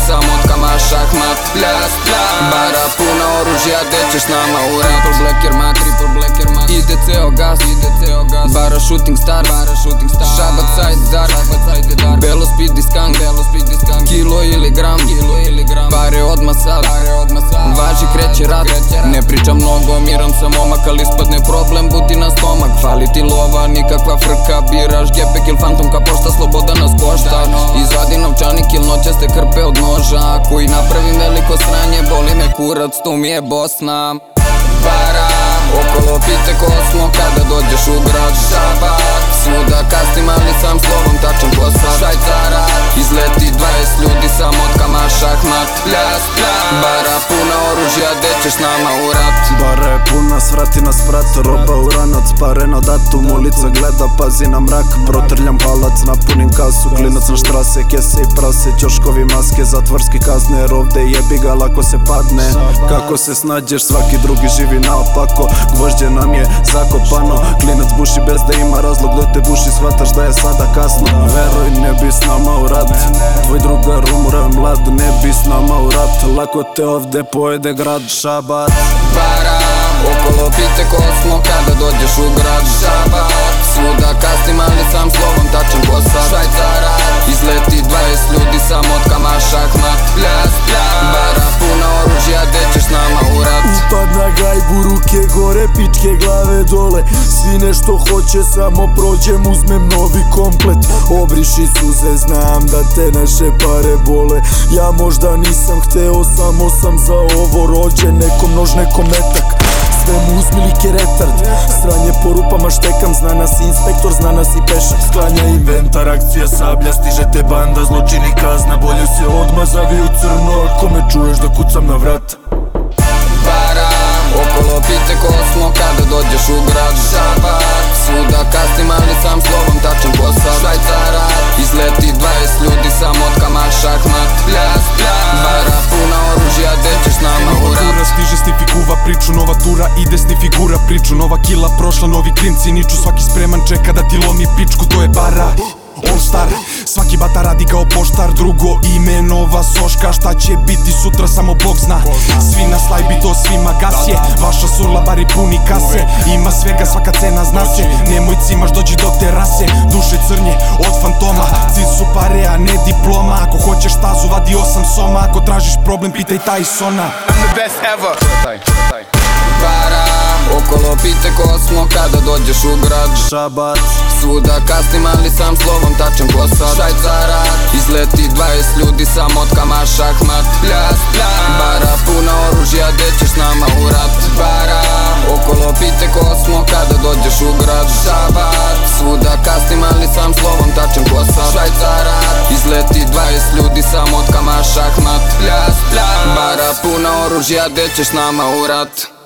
sa motkama šahmat. Pljas, pljas, bara puna oružja, gde ćeš nama u rat. Triple black jer mat, ide ceo gas, bara shooting star, Šabac side dark, belo speedy skunk, kilo ili gram, pare odmah sad, važi kreće rat. Ne pričam mnogo, miran sam momak, ali ispadne problem, budi na stomak. Fali ti lova, nikakva frka, biraš gepek il fantomka pošta, sloboda nas košta. Izvadi novčanik il noćaste krpe od noža, ako i napravim veliko sranje, boli me kurac, tu mi je Bosna. Bara, okolo pite kosmo, kada dođeš u grad. Šabac, svuda kastim, ali sam slovom tačan posad. Švajcara, izleti 20 ljudi sa motkama šahmat. Pljas, pljas, bara puna oružja, gde ćeš nama u rat. Bara je puna, svrati nas sprat, roba u ranac, pare na datum, ulica gleda, pazi na mrak. Protrljam palac, napunim kasu, klinac na štrase, kese i prase, ćoškovi maske, zatvorski kazne, jer ovde jebi ga lako se padne. Kako se snađeš, svaki drugi živi naopako, gvožđe nam je zakopano. Klinac buši bez da ima razlog, do te buši shvataš da je sada kasno. Veruj, ne bi s nama u rat, tvoj drugar umre mlad, ne bi s nama u rat, lako te ovde pojede grad. Šabac, bara, okolo pite kosmo, kada dođeš u grad. Šabac, svuda kastim, ali sam slovom tačan posad. Švajcara, izleti 20 ljudi sa motkama šahmat. Pljas, pljas, bara puna oružja, gde ćeš nama u rat. Upad na gajbu, ruke gore, pičke glave dole, svi nešto hoće, samo prođem, uzmem novi komplet. Obriši suze, znam da te naše pare bole, ja možda nisam hteo, samo sam za ovo rođen. Nekom nož, nekom metak, sve mu uzmi lik je retard. Sranje po rupama štekam, zna nas i inspektor, zna nas i pešak. Sklanja inventar, akcija sablja, stiže te banda, zločini kazna, bolje se odmah zavi u crno ako me čuješ da kucam na vrat. Bara, okolo pite kosmo, kada dođeš u grad. Šabac, svuda kastim, ali sam slovom tačan posad. Švajcara, izleti 20 ljudi sa motkama šahmat. Pljas, pljas, bara puna oružja, gde ćeš nama u rat. Tura stiže snifi kuva priču, nova tura ide sni figura priču. Nova kila prošla, novi klinci niču, svaki spreman čeka da ti lomi pičku, to je bara All Star, svaki bata radi kao poštar, drugo ime nova soška. Šta će biti sutra samo Bog zna, svi na slajbi to svima gasje. Vaša surla bari puni kase, ima svega svaka cena zna se. Nemoj cimaš dođi do terase, duše crnje od fantoma. Cilj su pare a ne diploma, ako hoćeš stazu vadi 8 soma, ako tražiš problem pitaj Tysona. I'm the best ever. Bara, okolo pite kosmo, kada dođeš u grad. Šabac, svuda kastim, ali sam slovom tačan posad. Švajcara, izleti 20 ljudi sa motkama šahmat. Pljas, pljas, bara puna oružja, gde ćeš nama u rat. Bara, okolo pite kosmo, kada dođeš u grad. Šabac, svuda kastim, ali sam slovom tačan posad. Švajcara, izleti 20 ljudi sa motkama šahmat. Pljas, pljas, bara puna oružja, gde ćeš nama u rat.